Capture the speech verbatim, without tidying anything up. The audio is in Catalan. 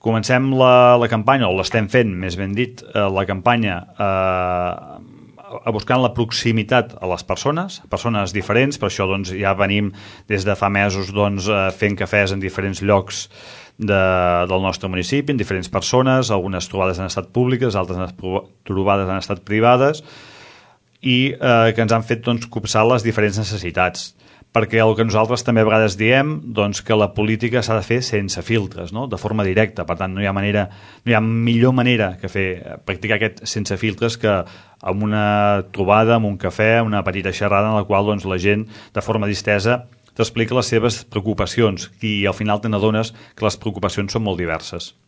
comencem la, la campanya, o l'estem fent, més ben dit, eh, la campanya eh, a buscant la proximitat a les persones, persones diferents, per això doncs, ja venim des de fa mesos doncs, fent cafès en diferents llocs de, del nostre municipi, en diferents persones, algunes trobades han estat públiques, altres trobades han estat privades, i eh, que ens han fet doncs, copsar les diferents necessitats. Perquè el que nosaltres també a vegades diem doncs, que la política s'ha de fer sense filtres, no? De forma directa. Per tant, no hi ha manera, no hi ha millor manera que fer practicar aquest sense filtres que amb una trobada, amb un cafè, una petita xerrada en la qual doncs, la gent, de forma distesa, t'explica les seves preocupacions i al final te n'adones que les preocupacions són molt diverses.